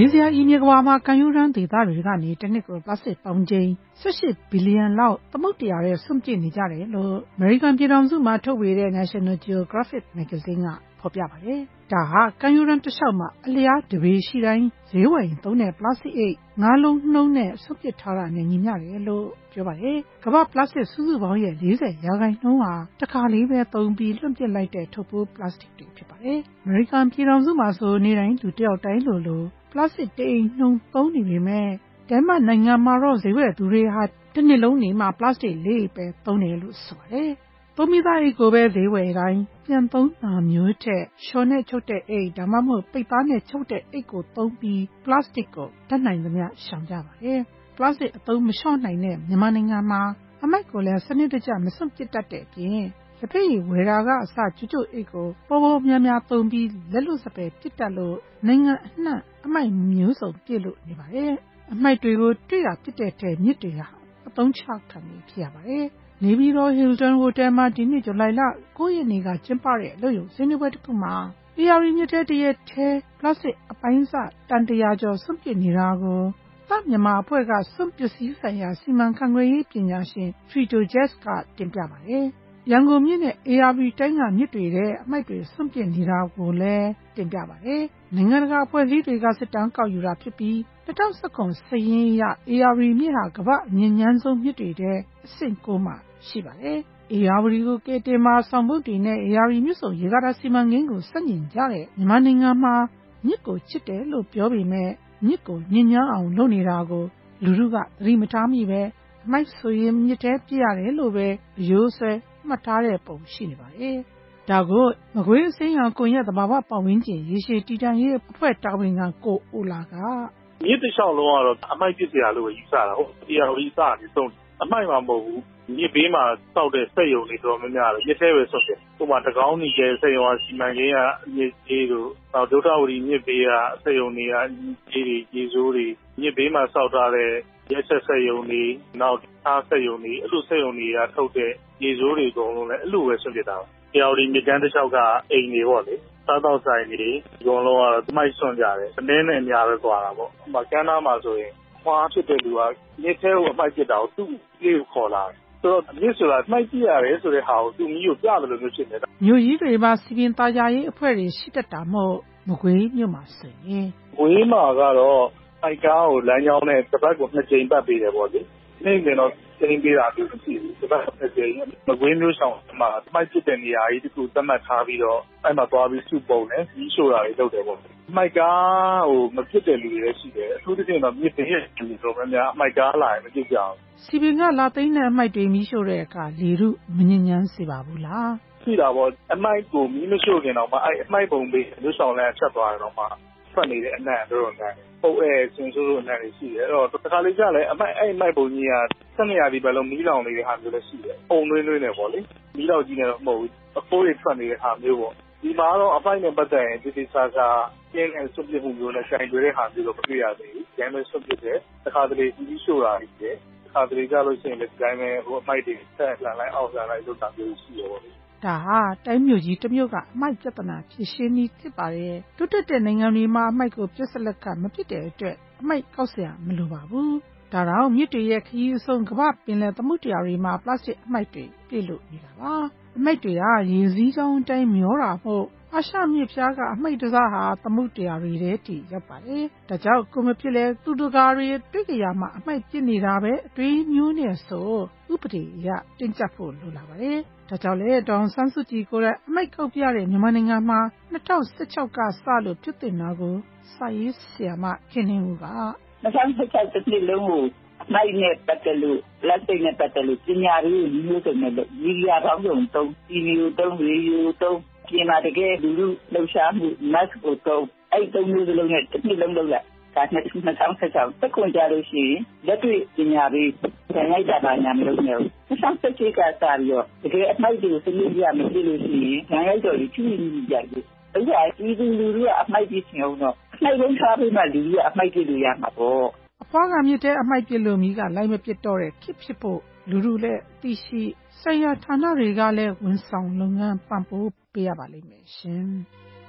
နေစရာဤမြေကဘာမှာကန်ယူရန်ဒေသတွေကနေတစ်နှစ်ကိုပလတ်စတစ်ပေါင်းချိန်18 ဘီလီယံလောက်သမုဒ္ဒရာရဲ့စွန့်ပစ်နေကြတယ်လို့အမေရိကန်ပြည်ထောင်စုမှာထုတ်ဝေတဲ့ National Geographic မဂ္ဂဇင်းကဖော်ပြပါတယ်။ဒါဟာကန်ယူရန်တစ်လျှောက်မှာအလျားတပေရှိတိုင်းဈေးဝယ်သုံးတဲ့ပလတ်စတစ်အိတ်9 လုံးနှုန်းနဲ့စွန့်ပစ်ထားတာနဲ့ညီမျှတယ်လို့ပြောပါတယ်။ကမ္ဘာပလတ်စတစ်စုစုပေါင်းရဲ့40% ဟာတစ်ခါလေးပဲသုံးပြီးလွှင့်ပစ်လိုက်တဲ့ထုတ်ပိုးပလတ်စတစ်တွေဖြစ်ပါတယ်။အမေရိကန်ပြည်ထောင်စုမှာဆိုနေတိုင်းလူတစ်ယောက်တိုင်းလိုပလတ်စတစ်တိမ်နှုံသုံးနေပေမဲ့ဒိန်းမတ်နိုင်ငံမှာတော့ဈေးဝယ်သူတွေဟာတစ်နှစ်လုံးနေမှာပလတ်စတစ်လေးပဲသုံးတယ်လို့ဆိုပါတယ်။သုံးပြီးသားအိတ်ကိုပဲဈေးဝယ်တိုင်းပြန်သုံးတာမျိုးထက်လျှော်နဲ့ချုပ်တဲ့အိတ်ဒါမှမဟုတ်ပိတ်သားနဲ့ချုပ်တဲ့အိတ်ကိုသုံးပြီးပလတ်စတစ်ကိုတတ်နိုင်သမျှရှောင်ကြပါတယ်။ပလတ်စတစ်အသုံးမလျှော့နိုင်တဲ့မြန်မာနိုင်ငံမှာအမိုက်ကိုလည်းစနစ်တကျမစွန့်ပစ်တတ်တဲ့အပြင်လက်ဖက်ရည်ဝယ်တာကအစကျွတ်အိတ်ကိုပေါ်များများသုံးပြီးလက်လွတ်စပယ်ပစ်တတ်လို့နိုင်ငံအနှံ့အမိုက်မျိုးစုံပြည့်လို့နေပါတယ်။အမိုက်တွေကိုတွေ့တာဖြစ်တဲ့ထဲမြစ်တွေဟာအသုံးချခံနေဖြစ်ရပါတယ်။နေပြည်တော် Hilton Hotel မှာဒီနှစ်ဇူလိုင်လ9 ရက်နေ့ကကျင်းပတဲ့အလုပ်ရုံဆွေးနွေးပွဲတစ်ခုမှာARမြစ်ထဲတရက်ထဲပလတ်စတစ်အပိုင်းစတန်100 ကျော်စွန့်ပစ်နေတာကိုမြန်မာအဖွဲ့ကစွန့်ပစ္စည်းဆိုင်ရာစီမံခန့်ခွဲရေးပညာရှင် Trito Jazz ကတင်ပြပါတယ်။ရန်ကုန်မြစ်နဲ့ AR တိုင်းကမြစ်တွေထဲအမိုက်တွေစွန့်ပစ်နေတာကိုလည်းတင်ပြပါတယ်။နိုင်ငံတကာအဖွဲ့အစည်းတွေကစစ်တမ်းကောက်ယူတာဖြစ်ပြီး2019စာရင်းအရ AR မြစ်ဟာကမ္ဘာ့အမြင့်ဆုံးမြစ်တွေထဲအဆင့် 9 မှာရှိပါတယ်။ AR ကိုကယ်တင်မှာဆောင်ပုဒ်တွေနဲ့ AR မြစ်ဆုံရေကာတာစီမံကိန်းကိုဆန့်ကျင်ကြတဲ့မြန်မာနိုင်ငံမှာမြစ်ကိုချစ်တယ်လို့ပြောပေမဲ့မြစ်ကိုညစ်ညမ်းအောင်လုပ်နေတာကိုလူထုကသတိမထားမိပဲအမိုက်ဆိုရင်မြစ်ထဲပြရတယ်လို့ပဲအယိုးဆွဲမှတ်ထားတဲ့ပုံရှိနေပါတယ်။ဒါကိုမကွေးအစိမ်းရောင်ကွန်ရက်သဘာဝပတ်ဝန်းကျင်ရေရှည်တည်တံ့ရေးအဖွဲ့တာဝန်ခံကိုအိုလာကမြစ်တစ်လျှောက်လုံးကတော့အမိုက်ပစ်စရာလို့ယူဆတာဟုတ်တရားဝင်စနေဆုံးအမိုက်မှာမဟုတ်ဘူးမြစ်ဘေးမှာစောက်တဲ့စက်ရုံတွေတော်များများမြစ်ထဲပဲဆွတ်တယ်ဥပမာတကောင်းနီကျဲစက်ရုံကစီမံကိန်းကမြစ်ကြီးတို့နောက်ဒုထဝတီမြစ်ဘေးကစက်ရုံတွေကကြီးတွေရေစိုးတွေမြစ်ဘေးမှာစောက်ထားတဲ့ရက်ဆက်စက်ရုံတွေနောက်အားစက်ရုံတွေအဲ့လိုစက်ရုံတွေကထုတ်တဲ့ရေစိုးတွေအကုန်လုံးလည်းအဲ့လိုပဲဆွတ်ပြတာပါတရားဝင်မြစ်ကမ်းတစ်လျှောက်ကအိမ်တွေပေါ့လေစားတော့ဆိုင်တွေအကုန်လုံးကတော့မိုက်ဆွန့်ကြတယ်အနည်းနဲ့အများပဲကွာတာပေါ့ဥပမာကမ်းနားမှာဆိုရင်ခွာဖြစ်တဲ့လူကမြစ်ထဲကိုအမိုက်ပစ်တာကိုသူ့လေးကိုခေါ်လာတယ်ဆိုတော့မြစ်ဆိုတာမိုက်ပြရတယ်ဆိုတဲ့ဟာကိုသူ့မီးကိုပြတယ်လို့မျိုးဖြစ်နေတာမြို့ကြီးတွေမှာစီပင်သားကြရေးအဖွဲ့တွေရှိတတ်တာမို့မကွေးမြို့မှာဆိုရင်မကွေးမှာကတော့အိုက်ကားကိုလမ်းကြောင်းနဲ့တစ်ပတ်ကို2 ကြိမ်ပတ်ပေးတယ်ပေါ့လေနေ့စဉ်တော့ချိန်ပေးတာမျိုးမရှိဘူးတစ်ပတ်2 ကြိမ်မကွေးမျိုးဆောင်မှာမိုက်ပစ်တဲ့နေရာကြီးတစ်ခုသတ်မှတ်ထားပြီးတော့အဲ့မှာသွားပြီးစုပုံနဲ့ကြီးရှို့တာတွေလုပ်တယ်ပေါ့မိုက်ကားဟိုမဖြစ်တဲ့လူတွေလည်းရှိတယ်အထူးသဖြင့်တော့မြစ်ပင်ရဲ့လူတော်များများမိုက်ကားလာရင်မဖြစ်ကြအောင်စီပင်ကလာသိမ်းတဲ့အမိုက်တွေမီးရှို့တဲ့အခါလေထုမငြိမ်းချမ်းစေပါဘူးလားရှိတာပေါ့အမိုက်ကိုမီးမရှို့ခင်တော့မှအဲ့အမိုက်ပုံပေးမျိုးဆောင်လမ်းချက်သွားတယ်တော့မှထွက်နေတဲ့အနံ့တို့တော့နဲ့ပုတ်ဆင်ဆိုးတို့အနံ့တွေရှိတယ်အဲ့တော့တစ်ခါလေးကြာလဲအမိုက်ပုံကြီးက12 ရာသီပတ်လုံးမီးလောင်နေတဲ့ဟာမျိုးလည်းရှိတယ်ပုံနှွေးနေပေါ့လေမီးလောင်ကြီးနေတော့မဟုတ်ဘူးအဖိုးတွေထွက်နေတဲ့ဟာမျိုးပေါ့ဒီမှာတော့အပိုက်နဲ့ပတ်သက်ရင်ဒီစားပြင်းတဲ့စွန့်ပစ်မှုမျိုးနဲ့ဆိုင်တွေ့တဲ့ဟာမျိုးတော့မတွေ့ရသေးဘူး။ဒါပေမဲ့စွန့်ပစ်တယ်တစ်ခါတလေကြီးရှို့တာရှိတယ်တစ်ခါတလေကြလို့ရှိရင်လည်းဒီတိုင်းပဲဟိုအမိုက်တွေဆက်လှန်လိုက်အောက်လှန်လိုက်လုပ်တာမျိုးရှိရပါဘူး။ဒါဟာတိုင်းမြို့ကြီးတစ်မြို့ကအမိုက်ပြဿနာဖြစ်ရှင်းပြီးဖြစ်ပါတယ်။တိုးတက်တဲ့နိုင်ငံတွေမှာအမိုက်ကိုပြဿလက်ကမဖြစ်တဲ့အတွက်အမိုက်ကောက်เสียမလိုပါဘူး။ဒါတော့မြစ်တွေရဲ့ခရီးအဆုံးကမ္ဘာပင်လယ်သမုဒ္ဒရာတွေမှာပလတ်စတစ်အမိုက်တွေပြည့်လို့နေတာပါ။အမိုက်တွေဟာရေစီးကြောင်းတိုင်းမျောတာမို့အာရှမြစ်ဖျားကအမိတ်တစားဟာသမုဒ္ဒရာတွေထဲထိရောက်ပါတယ်။ဒါကြောင့်ကိုမဖြစ်လဲသူတကာတွေတွေ့ကြရမှာအမိုက်ပြစ်နေတာပဲအတွေးမျိုးနဲ့ဆိုဥပဒေအရတင်းကျပ်ဖို့လိုလာပါတယ်။ဒါကြောင့်လေဒေါအောင်ဆန်းစုကြည်ကိုယ်တိုင်အမိုက်ကောက်ပြတဲ့မြန်မာနိုင်ငံမှာ2016ကစလို့ပြုတင်တာကိုစာရေးဆရာမခင်နှင်းဦးက 2016တစ်နှစ်လုံးကိုအမိုက်နဲ့ပတ်သက်လို့လက်စိတ်နဲ့ပတ်သက်လို့ပညာရေးမျိုးစုံနဲ့မီဒီယာပေါင်းစုံသုံး TV ကိုသုံးရေဒီယိုသုံးပြင်မာတကယ်လူလူလှုပ်ရှားမှု mask ကိုသုံးအဲ့သုံးမျိုးစလုံးနဲ့တစ်နှစ်လုံးလုပ်လိုက်ဒါ2016တက်ခွန်ကြလို့ရှိရင်လက်တွေ့ပညာရေးဆန်ရိုက်တာပါညာမလုပ်နဲ့2017ကစပြီးတော့တကယ်အမိုက်တွေကိုစနစ်ပြမဖြစ်လို့ရှိရင်ဆန်ရိုက်တော့ဒီချိနေကြတယ်အဲ့ဒါဒီလူလူကအမိုက်ပြချင်အောင်တော့အမိုက်လုံးထားပြီးမှလူလူကအမိုက်ပြလို့ရမှာပေါ့အဖွားကမြစ်တဲ့အမိုက်ပြလို့မီးကလိုက်မပစ်တော့တဲ့ဖြစ်ဖို့လူလူလည်းသိရှိဆိုင်ရာဌာနတွေကလည်းဝန်ဆောင်လုပ်ငန်းပံ့ပိုးပေးရပါလိမ့်မယ်ရှင်။